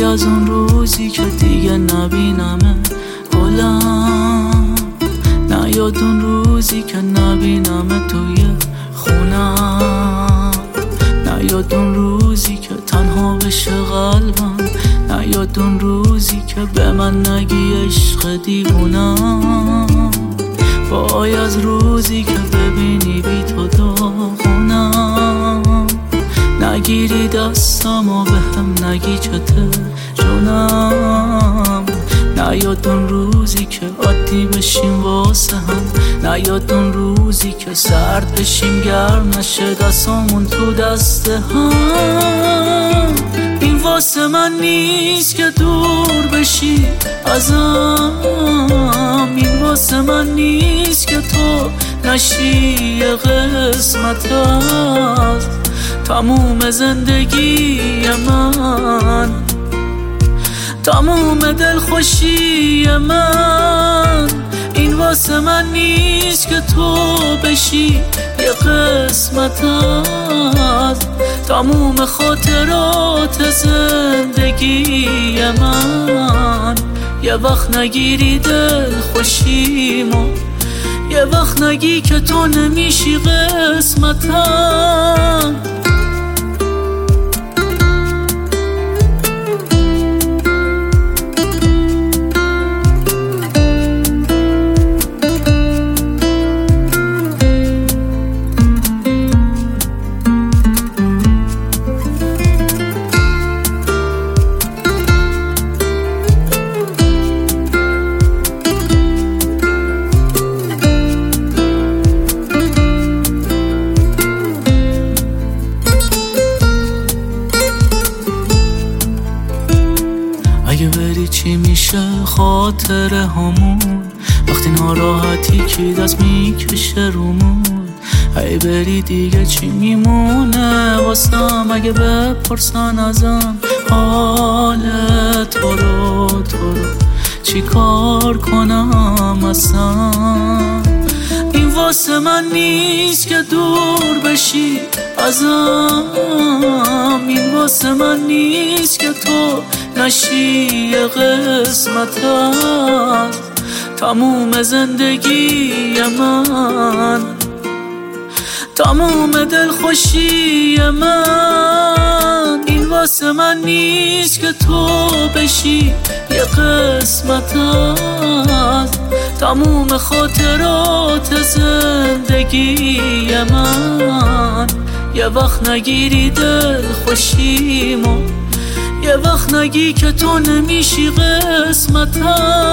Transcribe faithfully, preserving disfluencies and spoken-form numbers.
از اون روزی که دیگه نبینمه گلم، نیاد اون روزی که نبینمه توی خونم، نیاد اون روزی که تنها بشه قلبم، نیاد اون روزی که به من نگی عشق دیوونم. وای از روزی که ببینی بی تو داغونم، نگیری دستم و به هم نگی چته جونم، نیاد اون روزی که عادی بشیم واسه هم، نیاد اون روزی که سرد بشیم گرم نشه دستامون تو دست هم. این واسه من نیست که دور بشی ازم، این واسه من نیست که تو نشی یه قسمت از تموم زندگی من، تموم دلخوشی من. این واسه من نیست که تو بشی یه قسمت از تموم خاطرات زندگی من. یه وقت نگیری دلخوشیمو، یه وقت نگی که تو نمیشی قسمتم. اگه بری چی میشه خاطره همون، وقتی ناراحتی کی دست میکشه رومون. اگه بری دیگه چی میمونه واسم، اگه بپرسن ازم حال تو رو تو رو چی کار کنم اصلا. این واسه من نیست که دور بشی ازم، این واسه من نیست که تو نشی یه قسمت از تموم زندگی من، تموم دلخوشی من. این واسه من نیست که تو بشی یه قسمت از تموم خاطرات زندگی من. یه وقت نگیری دلخوشیمو، یه وقت نگی که تو نمیشی قسمتم.